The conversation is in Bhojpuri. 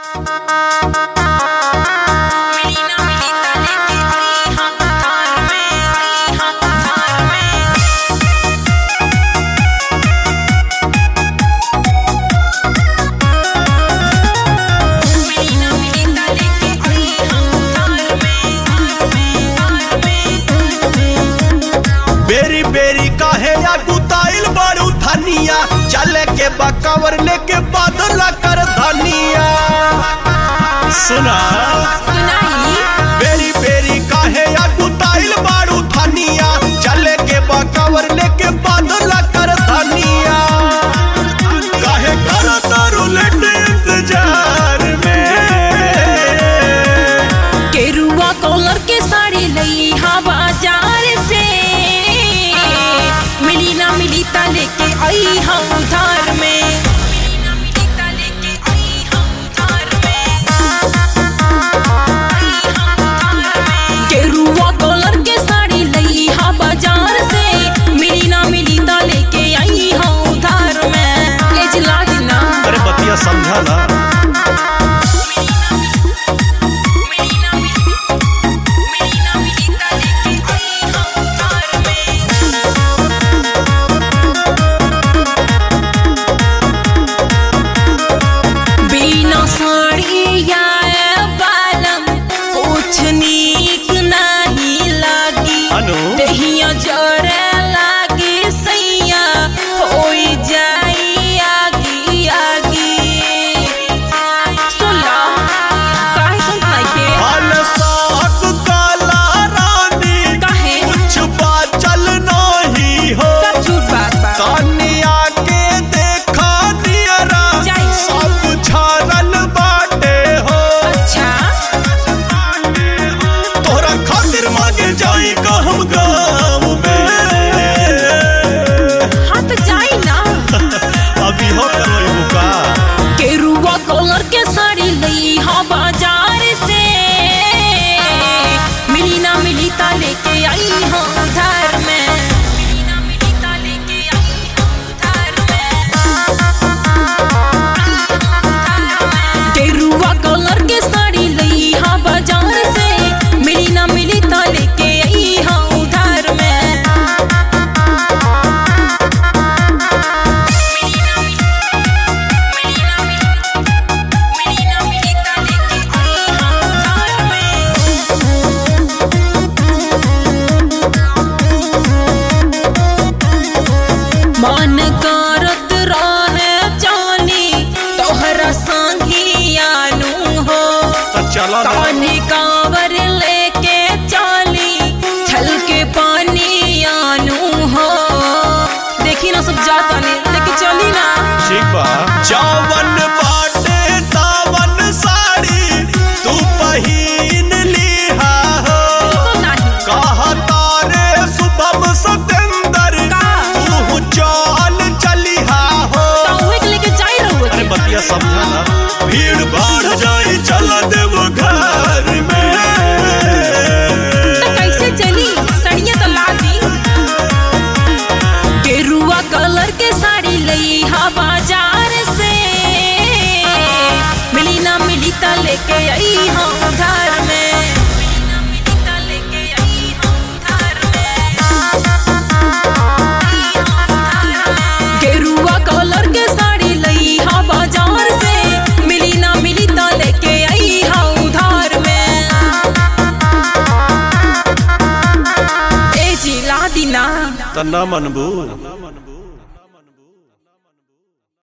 बेरी बेरी काहे या गुताइल बड़ू धनिया चले के बकावर लेके बादल कर धनिया सुना बेरी बेरी काहे या गुताइल बड़ू धनिया चले के बकावर लेके बादल कर धनिया काहे करत रुलेट इंतजार में केरुआ कॉलर के साड़ी लई हा बाजार से मिली ना मिली ता लेके आई हम उधार में केरुआ कॉलर के साड़ी लई हा बाजार से मिली ना मिली ता लेके आई हम उधार में ले जिला ना अरे बतिया समझा ना दहिया जरे लागी सैया होई जाई आगी आगी सुला काहे सुनता के हाल साथ काला रानी काहे कुछ बाचल नहीं हो सब झूठ बात बा तानिया के देखा नियरा सब छारल बाटे हो अच्छा तोरा खातिर मांगे जाई का हम गाँव में हाँ तो जाई ना अभी हो करो बुका केरुआ कॉलर के साड़ी लई हा बाजार से मिली ना मिली ता लेके आई हम उधार में केरुआ कॉलर के साड़ी लई हा बाजार से मिली ना मिली ता लेके आई हम उधार में मन करत रहे जानी तोहरा संगी आनू हो चला कान्हे कांवर लेके चाली छल के पानी आनू हो देखी ना सब जाता ने लेके चली ना ठीक बा जावन बाटे तावन साड़ी तू पहिन लिहा हो बिल्कुल नहीं कहा तारे शुभम सतेंदर तू चाल चलिहा हो ताऊ के लेके जाई रहू अरे बतिया समझा ना भीड़ बढ़ जाई चला देव घर में तो कैसे चली सड़िया तो ला दी केरुआ कलर के साड़ी लई हा बाजार से मिली ना मिली ता लेके आई हम उधार में केरुआ कलर के साड़ी लई हा बाजार से मिली ना मिली ता लेके आई हा उधार में ए जी ला दी ना तना मनबू